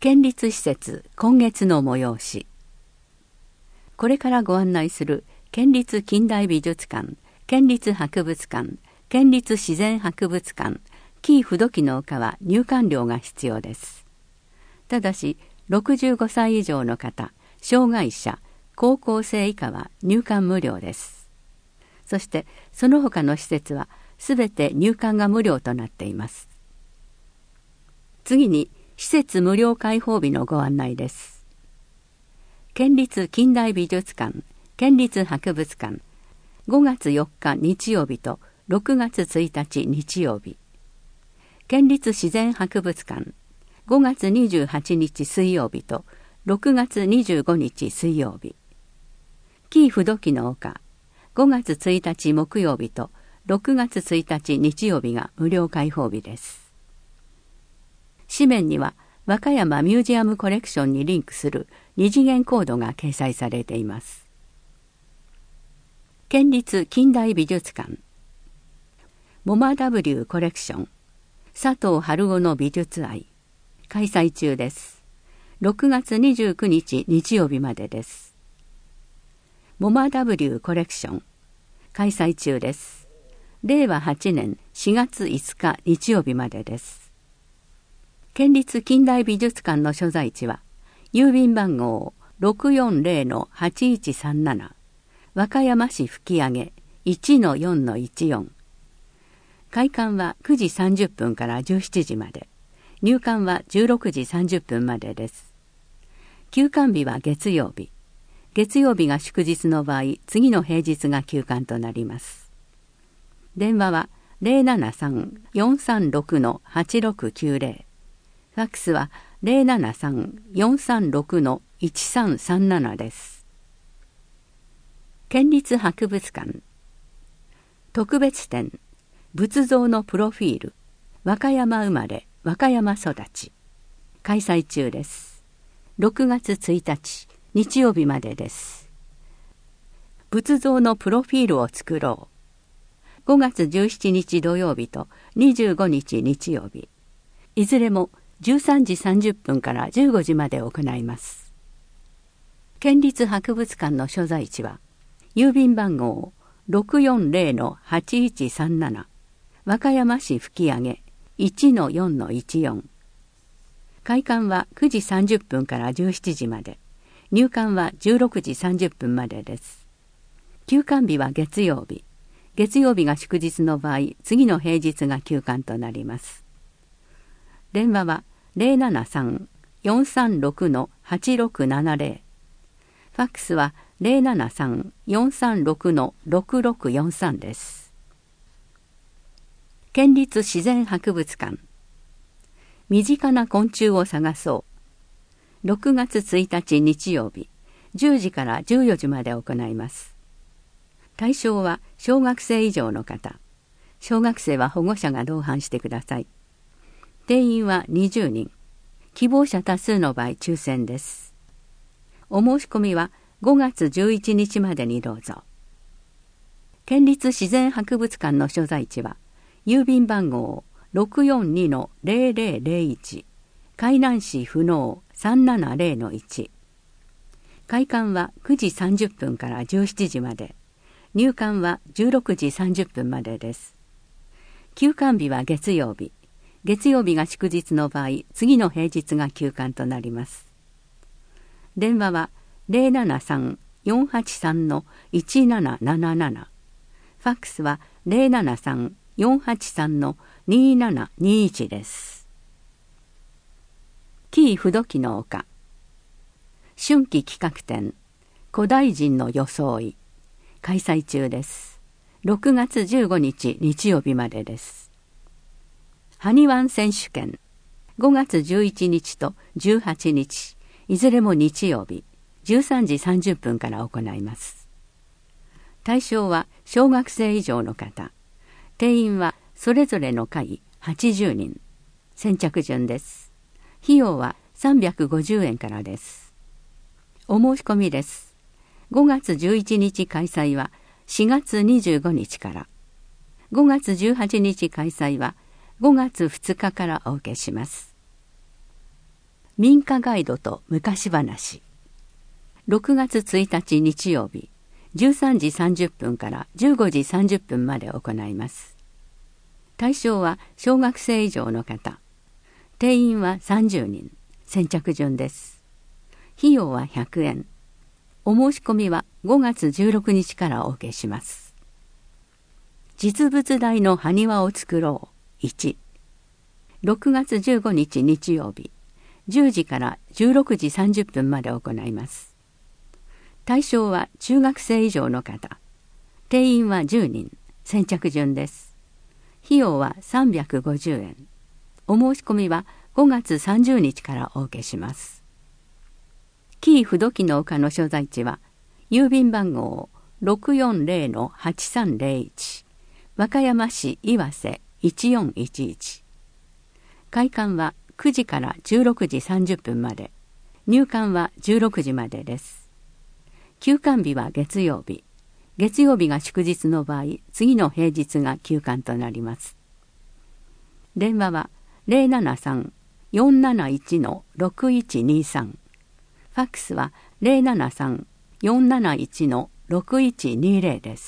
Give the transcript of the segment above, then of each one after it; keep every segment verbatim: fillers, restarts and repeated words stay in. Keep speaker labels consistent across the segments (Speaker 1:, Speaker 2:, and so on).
Speaker 1: 県立施設今月の催し。これからご案内する県立近代美術館、県立博物館、県立自然博物館、紀伊不土記の丘は入館料が必要です。ただしろくじゅうごさい以上の方、障害者、高校生以下は入館無料です。そしてその他の施設はすべて入館が無料となっています。次に施設無料開放日のご案内です。県立近代美術館、県立博物館、ごがつよっか日曜日とろくがつついたち日曜日。県立自然博物館、ごがつにじゅうはちにち水曜日とろくがつにじゅうごにち水曜日。紀伊不土記の丘、ごがつついたち木曜日とろくがつついたち日曜日が無料開放日です。紙面には和歌山ミュージアムコレクションにリンクする二次元コードが掲載されています。県立近代美術館、モマ W コレクション、佐藤春夫の美術愛、開催中です。ろくがつにじゅうくにち日曜日までです。モマ W コレクション、開催中です。れいわはちねんしがついつか日曜日までです。県立近代美術館の所在地は郵便番号 ろくよんぜろのはちいちさんなな 和歌山市吹上 いちのよんのいちよん。開館はくじさんじゅっぷんからじゅうしちじまで、入館はじゅうろくじさんじゅっぷんまでです。休館日は月曜日。月曜日が祝日の場合、次の平日が休館となります。電話は ゼロななさん よんさんろく はちろくきゅうゼロ。ファックスは ゼロななさん よんさんろく いちさんさんなな です。県立博物館、特別展、仏像のプロフィール、和歌山生まれ、和歌山育ち、開催中です。ろくがつついたち、日曜日までです。仏像のプロフィールを作ろう。ごがつじゅうしちにち土曜日とにじゅうごにち日曜日。いずれもじゅうさんじさんじゅっぷんからじゅうごじまで行います。県立博物館の所在地は、郵便番号 ろくよんぜろのはちいちさんなな 和歌山市吹上 いちのよんのいちよん。開館はくじさんじゅっぷんからじゅうしちじまで、入館はじゅうろくじさんじゅっぷんまでです。休館日は月曜日。月曜日が祝日の場合、次の平日が休館となります。電話はゼロななさん よんさんろく はちろくななゼロ。ファックスはゼロななさん よんさんろく ろくろくよんさんです。県立自然博物館、身近な昆虫を探そう。ろくがつついたち日曜日、じゅうじからじゅうよじまで行います。対象は小学生以上の方。小学生は保護者が同伴してください。定員はにじゅうにん。希望者多数の場合抽選です。お申し込みはごがつじゅういちにちまでにどうぞ。県立自然博物館の所在地は、郵便番号 ろくよんにのぜろぜろぜろいち、海南市不能 さんななゼロのいち。開館はくじさんじゅっぷんからじゅうしちじまで、入館はじゅうろくじさんじゅっぷんまでです。休館日は月曜日。月曜日が祝日の場合、次の平日が休館となります。電話はゼロななさん よんはちさん いちなななななな。ファックスはゼロななさん よんはちさん にななにいちです。紀伊不土記の丘、春季企画展、古代人の装い、開催中です。ろくがつじゅうごにち日曜日までです。埴輪選手権、ごがつじゅういちにちとじゅうはちにち、いずれも日曜日、じゅうさんじさんじゅっぷんから行います。対象は小学生以上の方。定員はそれぞれの会はちじゅうにん。先着順です。費用はさんびゃくごじゅうえんからです。お申し込みです。ごがつじゅういちにち開催はしがつにじゅうごにちから。ごがつじゅうはちにち開催はごがつふつかからお受けします。 民家ガイドと昔話。ろくがつついたち日曜日、じゅうさんじさんじゅっぷんからじゅうごじさんじゅっぷんまで行います。対象は小学生以上の方。定員はさんじゅうにん。先着順です。費用はひゃくえん。お申し込みはごがつじゅうろくにちからお受けします。実物大の埴輪を作ろう。いち。ろくがつじゅうごにち日曜日、じゅうじからじゅうろくじさんじゅっぷんまで行います。対象は中学生以上の方。定員はじゅうにん。先着順です。費用はさんびゃくごじゅうえん。お申し込みはごがつさんじゅうにちからお受けします。紀伊不時の丘の所在地は、郵便番号 ろくよんぜろのはちさんぜろいち、和歌山市岩瀬いちよんいちいち。開館はくじからじゅうろくじさんじゅっぷんまで、入館はじゅうろくじまでです。休館日は月曜日。月曜日が祝日の場合、次の平日が休館となります。電話は ゼロななさん よんなないち ろくいちにさん。ファックスは ゼロななさん よんなないち ろくいちにぜろ です。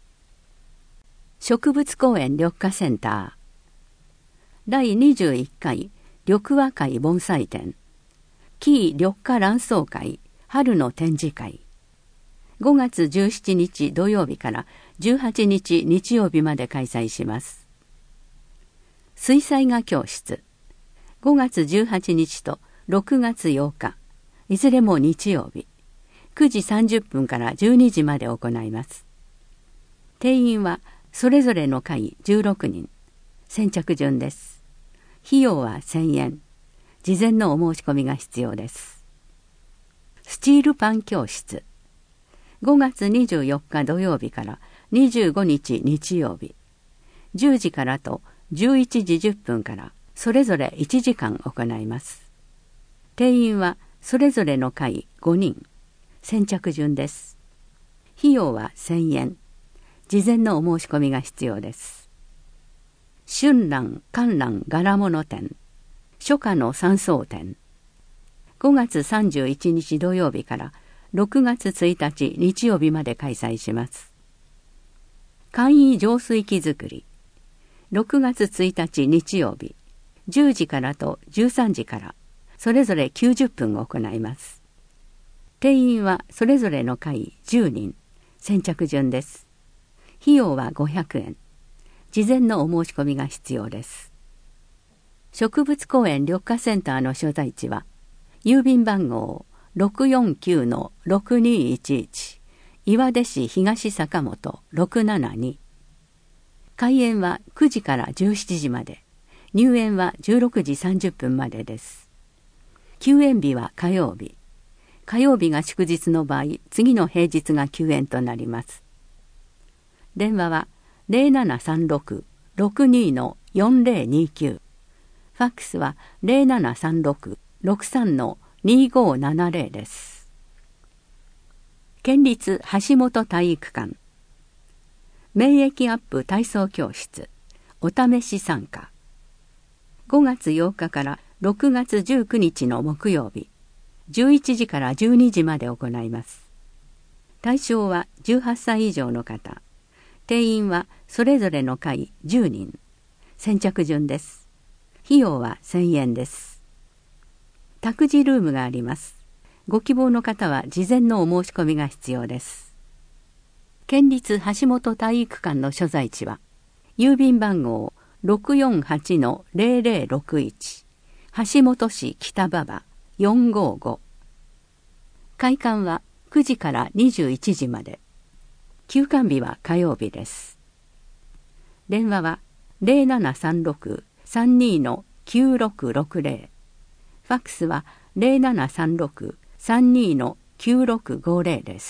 Speaker 1: 植物公園緑化センター。だいにじゅういっかい緑和会盆栽展。紀伊緑化卵巣会春の展示会。ごがつじゅうしちにち土曜日からじゅうはちにち日曜日まで開催します。水彩画教室。ごがつじゅうはちにちとろくがつようか、いずれも日曜日、くじさんじゅっぷんからじゅうにじまで行います。定員はそれぞれの会じゅうろくにん。先着順です。費用はせんえん。事前のお申し込みが必要です。スチールパン教室。ごがつにじゅうよっか土曜日からにじゅうごにち日曜日、じゅうじからとじゅういちじじゅっぷんからそれぞれいちじかん行います。定員はそれぞれの会ごにん。先着順です。費用はせんえん。事前のお申し込みが必要です。春蘭観覧柄物展。初夏の山荘展。ごがつさんじゅういちにち土曜日からろくがつついたち日曜日まで開催します。簡易浄水器作り。ろくがつついたち日曜日、じゅうじからとじゅうさんじからそれぞれきゅうじゅっぷん行います。定員はそれぞれの会じゅうにん。先着順です。費用はごひゃくえん。事前のお申し込みが必要です。植物公園緑化センターの所在地は、郵便番号 ろくよんきゅうのろくにいちいち、岩出市東坂本ろくななに。開園はくじからじゅうしちじまで、入園はじゅうろくじさんじゅっぷんまでです。休園日は火曜日。火曜日が祝日の場合、次の平日が休園となります。電話は ゼロななさんろく ろくにのよんぜろにきゅう。ファックスは ゼロななさんろく ろくさんのにごななぜろ です。県立橋本体育館。免疫アップ体操教室。お試し参加。ごがつようかからろくがつじゅうくにちの木曜日、じゅういちじからじゅうにじまで行います。対象はじゅうはっさい以上の方。定員はそれぞれの会じゅうにん。先着順です。費用はせんえんです。託児ルームがあります。ご希望の方は事前のお申し込みが必要です。県立橋本体育館の所在地は、郵便番号 ろくよんはちのぜろぜろろくいち、橋本市北馬場よんごご。開館はくじからにじゅういちじまで。休館日は火曜日です。電話は ゼロななさんろく さんにのきゅうろくろくぜろ。ファックスは ゼロななさんろく さんにのきゅうろくごぜろ です。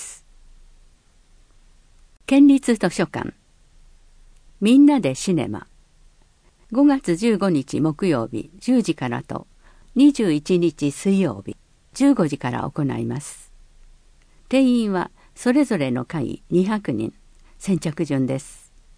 Speaker 1: 県立図書館。みんなでシネマ。ごがつじゅうごにち木曜日じゅうじからとにじゅういちにち水曜日じゅうごじから行います。定員はそれぞれの会にひゃくにん。先着順です。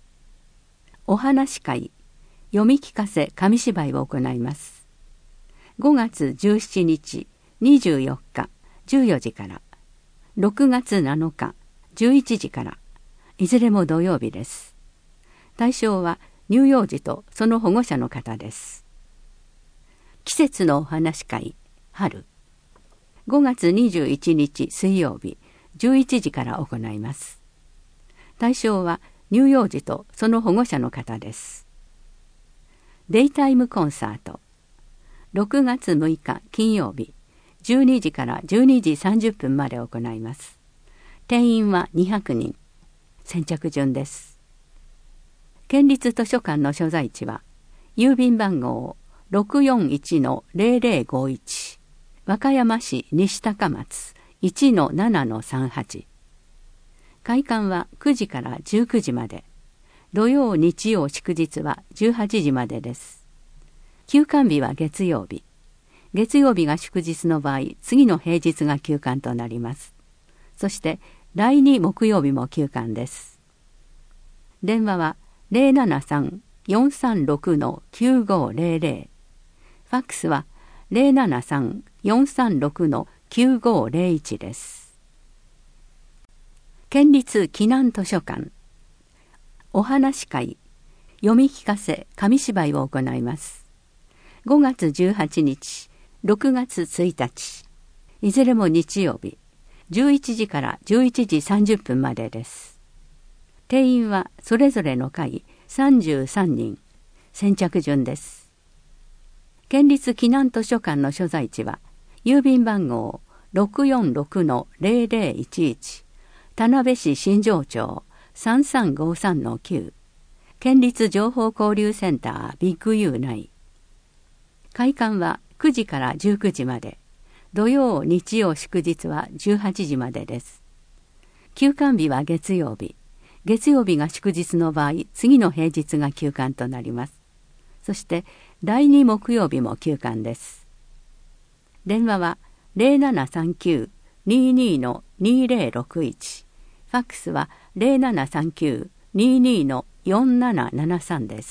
Speaker 1: お話会、読み聞かせ紙芝居を行います。 ごがつじゅうしちにち、にじゅうよっか、じゅうよじから、ろくがつなのか、じゅういちじから、いずれも土曜日です。対象は乳幼児とその保護者の方です。季節のお話会、春。ごがつにじゅういちにち水曜日、じゅういちじから行います。対象は乳幼児とその保護者の方です。デイタイムコンサート。ろくがつむいか金曜日、じゅうにじからじゅうにじさんじゅっぷんまで行います。定員はにひゃくにん。先着順です。県立図書館の所在地は、郵便番号 ろくよんいちのゼロゼロごいち、和歌山市西高松 いちのななのさんはち。開館はくじからじゅうくじまで、土曜日曜祝日はじゅうはちじまでです。休館日は月曜日。月曜日が祝日の場合、次の平日が休館となります。そしてだいに木曜日も休館です。電話は ゼロななさん よんさんろく きゅうごゼロゼロ。ファックスは ゼロななさん よんさんろく きゅうごゼロいち です。県立紀南図書館。お話会、読み聞かせ、紙芝居を行います。ごがつじゅうはちにち、ろくがつついたち、いずれも日曜日、じゅういちじからじゅういちじさんじゅっぷんまでです。定員はそれぞれの回さんじゅうさんにん、先着順です。県立紀南図書館の所在地は、郵便番号 ろくよんろくのゼロゼロいちいち、田辺市新庄町さんさんごさんのきゅう、県立情報交流センタービッグ ユー 内。開館はくじからじゅうくじまで、土曜日曜祝日はじゅうはちじまでです。休館日は月曜日。月曜日が祝日の場合、次の平日が休館となります。そしてだいに木曜日も休館です。電話は ゼロななさんきゅう にーにーのにーゼロろくいち、ファックスは ゼロななさんきゅう にーにーのよんななななさんです。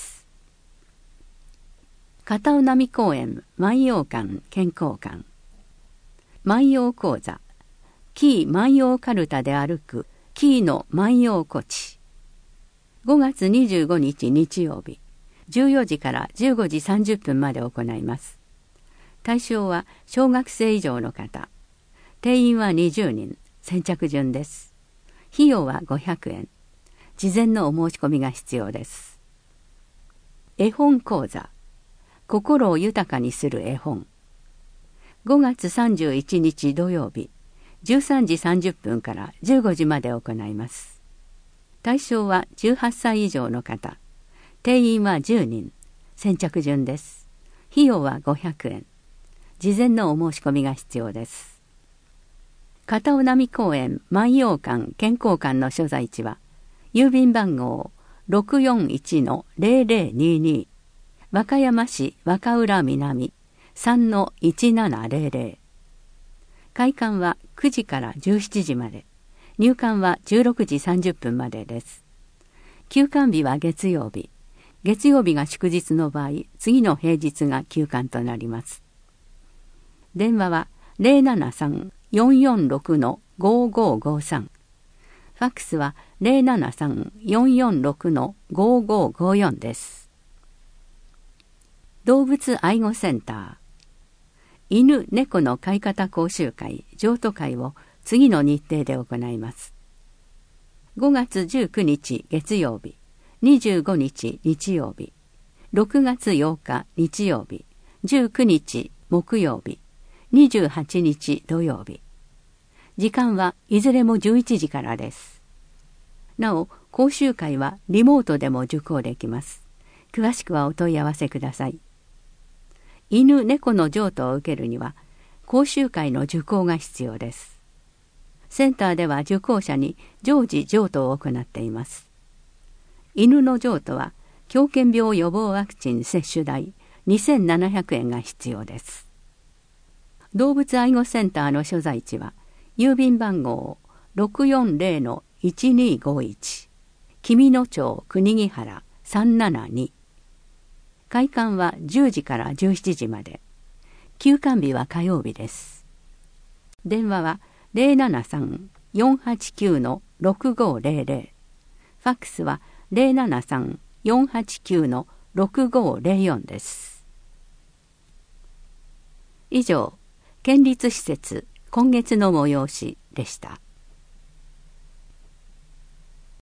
Speaker 1: 片尾波公園万葉館健康館。万葉講座、紀伊万葉かるたで歩く紀伊の万葉古地。ごがつにじゅうごにち日曜日、じゅうよじからじゅうごじさんじゅっぷんまで行います。対象は小学生以上の方。定員はにじゅうにん、先着順です。費用はごひゃくえん。事前のお申し込みが必要です。絵本講座、心を豊かにする絵本。ごがつさんじゅういちにち土曜日、じゅうさんじさんじゅっぷんからじゅうごじまで行います。対象はじゅうはっさい以上の方。定員はじゅうにん、先着順です。費用はごひゃくえん。事前のお申し込みが必要です。片尾波公園万葉館健康館の所在地は、郵便番号 ろくよんいちのゼロゼロにーにー、和歌山市和歌浦南 さんのいちななゼロゼロ。開館はくじからじゅうしちじまで、入館はじゅうろくじさんじゅっぷんまでです。休館日は月曜日。月曜日が祝日の場合、次の平日が休館となります。電話は ゼロななさん よんよんろく ごごごさん。ファックスは ゼロななさん よんよんろく ごごごよん です。動物愛護センター。犬猫の飼い方講習会譲渡会を次の日程で行います。ごがつじゅうくにち月曜日、にじゅうごにち日曜日、ろくがつようか日曜日、じゅうくにち木曜日、にじゅうはちにち土曜日。時間はいずれもじゅういちじからです。なお、講習会はリモートでも受講できます。詳しくはお問い合わせください。犬猫の譲渡を受けるには講習会の受講が必要です。センターでは受講者に常時譲渡を行っています。犬の譲渡は狂犬病予防ワクチン接種代にせんななひゃくえんが必要です。動物愛護センターの所在地は郵便番号 ろくよんゼロのいちにごいち、紀美野町国木原さんななに。開館はじゅうじからじゅうしちじまで。 休館日は火曜日です。電話は ゼロななさん よんはちきゅう ろくごゼロゼロ、ファックスは ゼロななさん よんはちきゅう ろくごゼロよん です。以上、県立施設今月の催しでした。